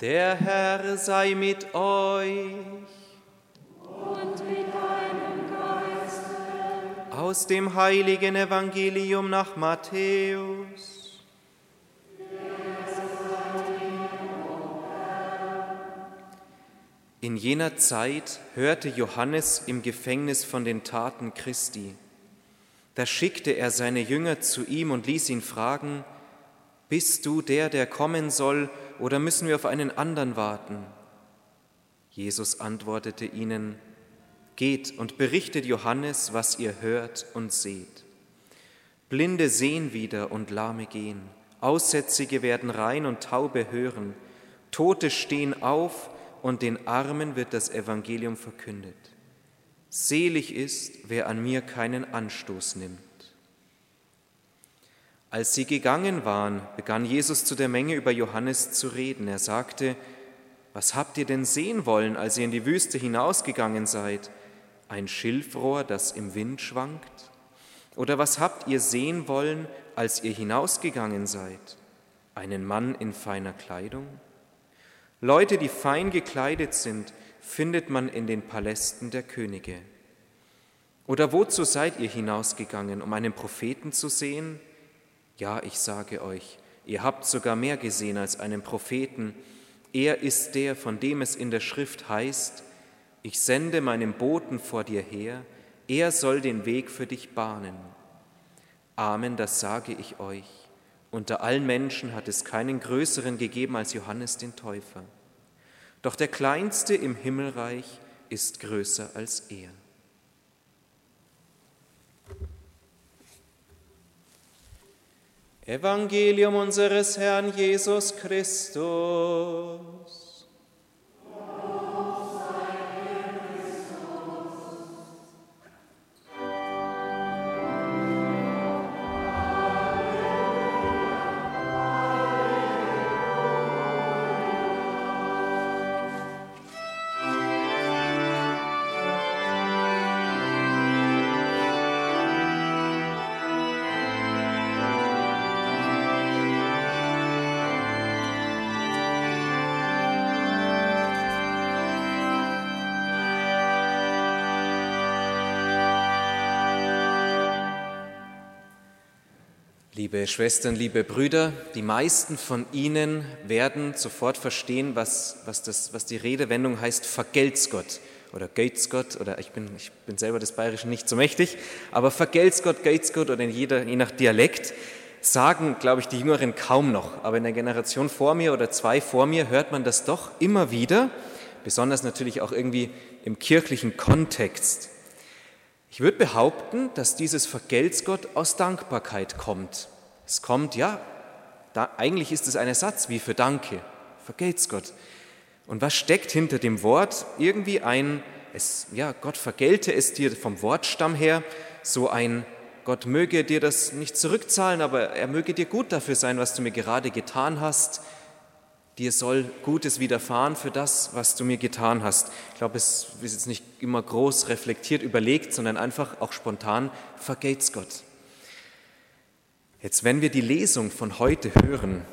Der Herr sei mit euch. Und mit deinem Geiste. Aus dem heiligen Evangelium nach Matthäus. In jener Zeit hörte Johannes im Gefängnis von den Taten Christi. Da schickte er seine Jünger zu ihm und ließ ihn fragen: Bist du der kommen soll, oder müssen wir auf einen anderen warten? Jesus antwortete ihnen: Geht und berichtet Johannes, was ihr hört und seht. Blinde sehen wieder und Lahme gehen, Aussätzige werden rein und Taube hören, Tote stehen auf und den Armen wird das Evangelium verkündet. Selig ist, wer an mir keinen Anstoß nimmt. Als sie gegangen waren, begann Jesus zu der Menge über Johannes zu reden. Er sagte: Was habt ihr denn sehen wollen, als ihr in die Wüste hinausgegangen seid? Ein Schilfrohr, das im Wind schwankt? Oder was habt ihr sehen wollen, als ihr hinausgegangen seid? Einen Mann in feiner Kleidung? Leute, die fein gekleidet sind, findet man in den Palästen der Könige. Oder wozu seid ihr hinausgegangen, um einen Propheten zu sehen? Ja, ich sage euch, ihr habt sogar mehr gesehen als einen Propheten. Er ist der, von dem es in der Schrift heißt: Ich sende meinen Boten vor dir her, er soll den Weg für dich bahnen. Amen, das sage ich euch. Unter allen Menschen hat es keinen Größeren gegeben als Johannes den Täufer. Doch der Kleinste im Himmelreich ist größer als er. Evangelium unseres Herrn Jesus Christus. Liebe Schwestern, liebe Brüder, die meisten von Ihnen werden sofort verstehen, was die Redewendung heißt: Vergelt's Gott oder geht's Gott, oder ich bin selber des Bayerischen nicht so mächtig, aber vergelt's Gott, geht's Gott oder je nach Dialekt sagen, glaube ich, die Jüngeren kaum noch. Aber in der Generation vor mir oder zwei vor mir hört man das doch immer wieder, besonders natürlich auch irgendwie im kirchlichen Kontext. Ich würde behaupten, dass dieses Vergelt's Gott aus Dankbarkeit kommt. Es kommt, eigentlich ist es ein Ersatz wie für Danke, vergelt's Gott. Und was steckt hinter dem Wort? Irgendwie Gott vergelte es dir vom Wortstamm her, so ein: Gott möge dir das nicht zurückzahlen, aber er möge dir gut dafür sein, was du mir gerade getan hast. Dir soll Gutes widerfahren für das, was du mir getan hast. Ich glaube, es ist jetzt nicht immer groß reflektiert, überlegt, sondern einfach auch spontan: Vergelt's Gott. Jetzt, wenn wir die Lesung von heute hören,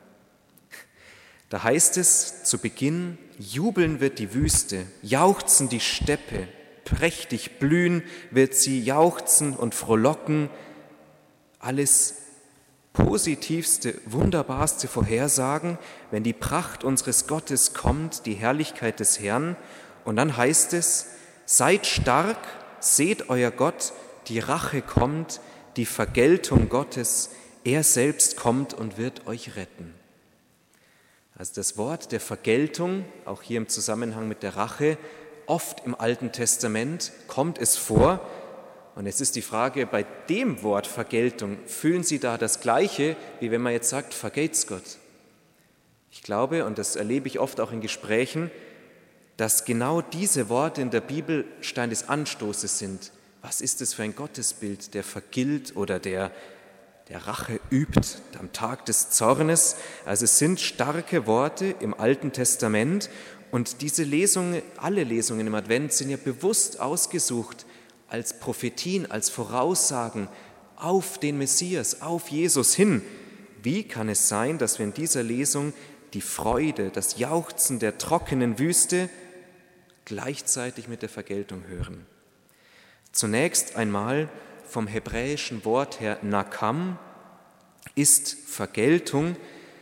da heißt es zu Beginn: Jubeln wird die Wüste, jauchzen die Steppe, prächtig blühen wird sie, jauchzen und frohlocken. Alles positivste, wunderbarste Vorhersagen, wenn die Pracht unseres Gottes kommt, die Herrlichkeit des Herrn. Und dann heißt es: Seid stark, seht euer Gott, die Rache kommt, die Vergeltung Gottes, er selbst kommt und wird euch retten. Also das Wort der Vergeltung, auch hier im Zusammenhang mit der Rache, oft im Alten Testament kommt es vor. Und jetzt ist die Frage, bei dem Wort Vergeltung, fühlen Sie da das Gleiche, wie wenn man jetzt sagt: Vergelt's Gott? Ich glaube, und das erlebe ich oft auch in Gesprächen, dass genau diese Worte in der Bibel Stein des Anstoßes sind. Was ist es für ein Gottesbild, der vergilt oder der Rache übt am Tag des Zornes? Also es sind starke Worte im Alten Testament, und diese Lesungen, alle Lesungen im Advent sind ja bewusst ausgesucht als Prophetien, als Voraussagen auf den Messias, auf Jesus hin. Wie kann es sein, dass wir in dieser Lesung die Freude, das Jauchzen der trockenen Wüste gleichzeitig mit der Vergeltung hören. Zunächst einmal vom hebräischen Wort her Nakam ist Vergeltung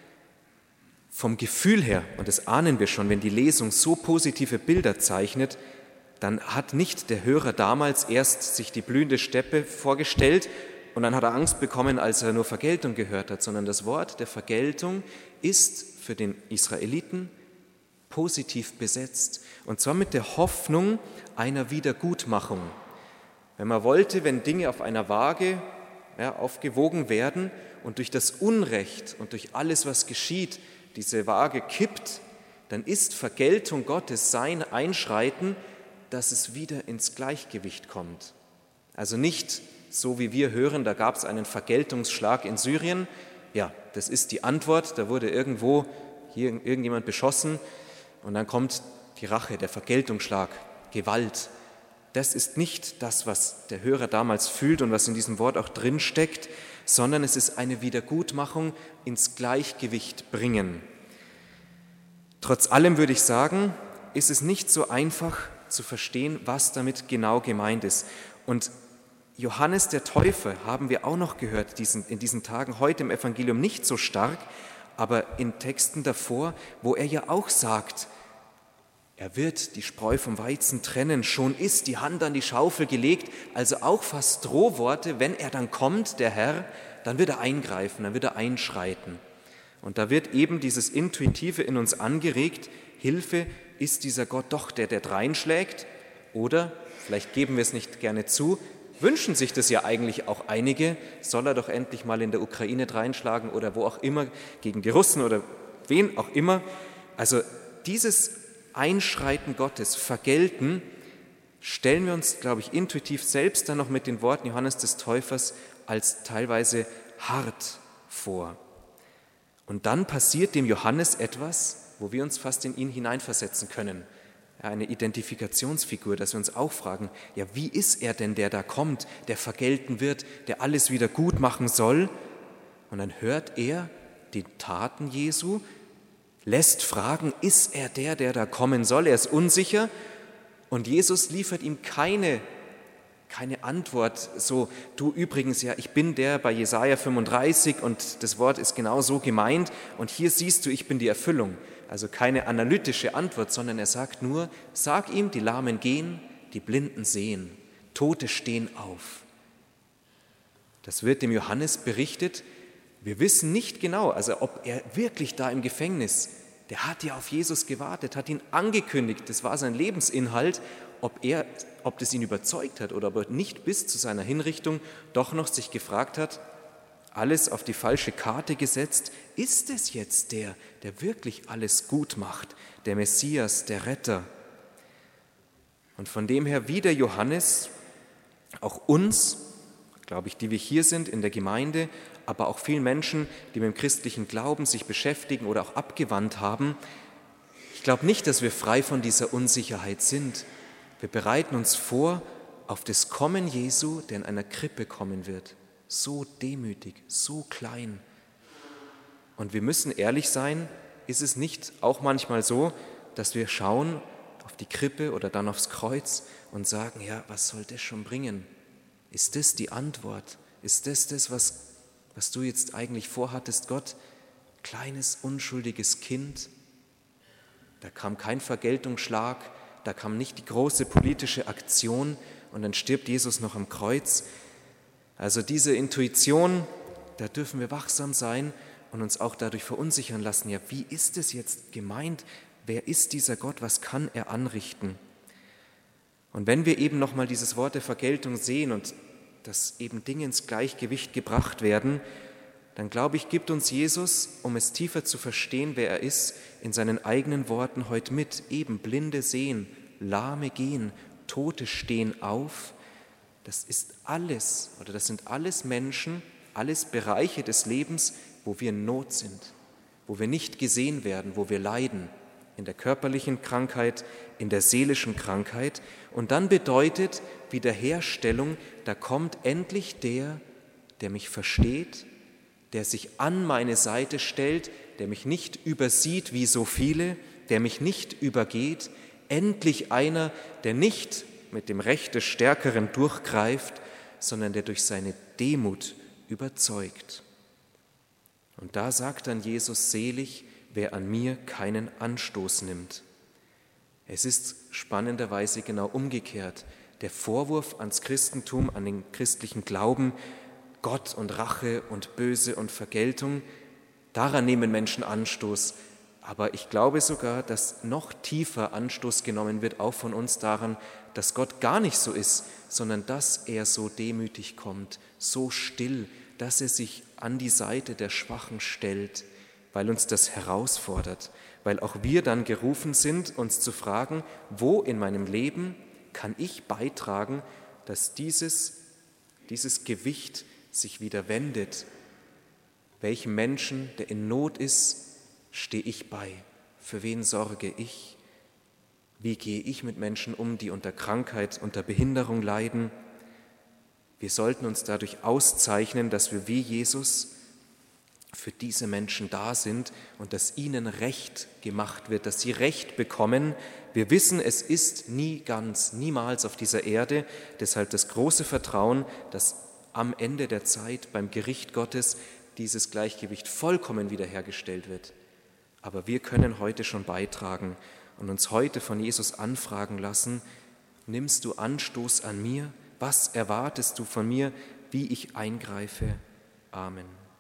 vom Gefühl her, und das ahnen wir schon, wenn die Lesung so positive Bilder zeichnet, dann hat nicht der Hörer damals erst sich die blühende Steppe vorgestellt und dann hat er Angst bekommen, als er nur Vergeltung gehört hat, sondern das Wort der Vergeltung ist für den Israeliten positiv besetzt, und zwar mit der Hoffnung einer Wiedergutmachung. Wenn man wollte, wenn Dinge auf einer Waage aufgewogen werden und durch das Unrecht und durch alles, was geschieht, diese Waage kippt, dann ist Vergeltung Gottes sein Einschreiten, dass es wieder ins Gleichgewicht kommt. Also nicht so, wie wir hören, da gab es einen Vergeltungsschlag in Syrien. Ja, das ist die Antwort, da wurde irgendwo hier irgendjemand beschossen und dann kommt die Rache, der Vergeltungsschlag, Gewalt. Das ist nicht das, was der Hörer damals fühlt und was in diesem Wort auch drin steckt, sondern es ist eine Wiedergutmachung, ins Gleichgewicht bringen. Trotz allem würde ich sagen, ist es nicht so einfach zu verstehen, was damit genau gemeint ist. Und Johannes der Täufer haben wir auch noch gehört in diesen Tagen, heute im Evangelium nicht so stark, aber in Texten davor, wo er ja auch sagt, er wird die Spreu vom Weizen trennen, schon ist die Hand an die Schaufel gelegt, also auch fast Drohworte, wenn er dann kommt, der Herr, dann wird er eingreifen, dann wird er einschreiten. Und da wird eben dieses Intuitive in uns angeregt, Hilfe, ist dieser Gott doch der dreinschlägt? Oder, vielleicht geben wir es nicht gerne zu, wünschen sich das ja eigentlich auch einige, soll er doch endlich mal in der Ukraine dreinschlagen oder wo auch immer, gegen die Russen oder wen auch immer. Also dieses Einschreiten Gottes, Vergelten, stellen wir uns, glaube ich, intuitiv selbst dann noch mit den Worten Johannes des Täufers als teilweise hart vor. Und dann passiert dem Johannes etwas, wo wir uns fast in ihn hineinversetzen können. Eine Identifikationsfigur, dass wir uns auch fragen, ja, wie ist er denn, der da kommt, der vergelten wird, der alles wieder gut machen soll? Und dann hört er die Taten Jesu, lässt fragen, ist er der da kommen soll? Er ist unsicher und Jesus liefert ihm keine Antwort, so, du übrigens, ja, ich bin der bei Jesaja 35 und das Wort ist genau so gemeint und hier siehst du, ich bin die Erfüllung. Also keine analytische Antwort, sondern er sagt nur, sag ihm, die Lahmen gehen, die Blinden sehen, Tote stehen auf. Das wird dem Johannes berichtet. Wir wissen nicht genau, also ob er wirklich da im Gefängnis, der hat ja auf Jesus gewartet, hat ihn angekündigt, das war sein Lebensinhalt, ob das ihn überzeugt hat oder ob er nicht bis zu seiner Hinrichtung doch noch sich gefragt hat, alles auf die falsche Karte gesetzt, ist es jetzt der wirklich alles gut macht, der Messias, der Retter? Und von dem her, wie der Johannes, auch uns, glaube ich, die wir hier sind in der Gemeinde, aber auch vielen Menschen, die mit dem christlichen Glauben sich beschäftigen oder auch abgewandt haben, ich glaube nicht, dass wir frei von dieser Unsicherheit sind. Wir bereiten uns vor auf das Kommen Jesu, der in einer Krippe kommen wird. So demütig, so klein. Und wir müssen ehrlich sein, ist es nicht auch manchmal so, dass wir schauen auf die Krippe oder dann aufs Kreuz und sagen, ja, was soll das schon bringen? Ist das die Antwort? Ist das, was du jetzt eigentlich vorhattest, Gott? Kleines, unschuldiges Kind, da kam kein Vergeltungsschlag, da kam nicht die große politische Aktion und dann stirbt Jesus noch am Kreuz. Also diese Intuition, da dürfen wir wachsam sein und uns auch dadurch verunsichern lassen. Ja, wie ist es jetzt gemeint? Wer ist dieser Gott? Was kann er anrichten? Und wenn wir eben nochmal dieses Wort der Vergeltung sehen und dass eben Dinge ins Gleichgewicht gebracht werden, dann glaube ich, gibt uns Jesus, um es tiefer zu verstehen, wer er ist, in seinen eigenen Worten heute mit. Eben Blinde sehen, Lahme gehen, Tote stehen auf. Das ist alles, oder das sind alles Menschen, alles Bereiche des Lebens, wo wir in Not sind, wo wir nicht gesehen werden, wo wir leiden, in der körperlichen Krankheit, in der seelischen Krankheit. Und dann bedeutet Wiederherstellung, da kommt endlich der mich versteht, der sich an meine Seite stellt, der mich nicht übersieht wie so viele, der mich nicht übergeht, endlich einer, der nicht mit dem Recht des Stärkeren durchgreift, sondern der durch seine Demut überzeugt. Und da sagt dann Jesus: Selig, wer an mir keinen Anstoß nimmt. Es ist spannenderweise genau umgekehrt. Der Vorwurf ans Christentum, an den christlichen Glauben, Gott und Rache und Böse und Vergeltung, daran nehmen Menschen Anstoß. Aber ich glaube sogar, dass noch tiefer Anstoß genommen wird, auch von uns daran, dass Gott gar nicht so ist, sondern dass er so demütig kommt, so still, dass er sich an die Seite der Schwachen stellt, weil uns das herausfordert, weil auch wir dann gerufen sind, uns zu fragen, wo in meinem Leben kann ich beitragen, dass dieses Gewicht sich wieder wendet. Welchem Menschen, der in Not ist, stehe ich bei? Für wen sorge ich? Wie gehe ich mit Menschen um, die unter Krankheit, unter Behinderung leiden? Wir sollten uns dadurch auszeichnen, dass wir wie Jesus für diese Menschen da sind und dass ihnen Recht gemacht wird, dass sie Recht bekommen. Wir wissen, es ist niemals auf dieser Erde, deshalb das große Vertrauen, dass am Ende der Zeit beim Gericht Gottes dieses Gleichgewicht vollkommen wiederhergestellt wird. Aber wir können heute schon beitragen und uns heute von Jesus anfragen lassen: Nimmst du Anstoß an mir? Was erwartest du von mir, wie ich eingreife? Amen.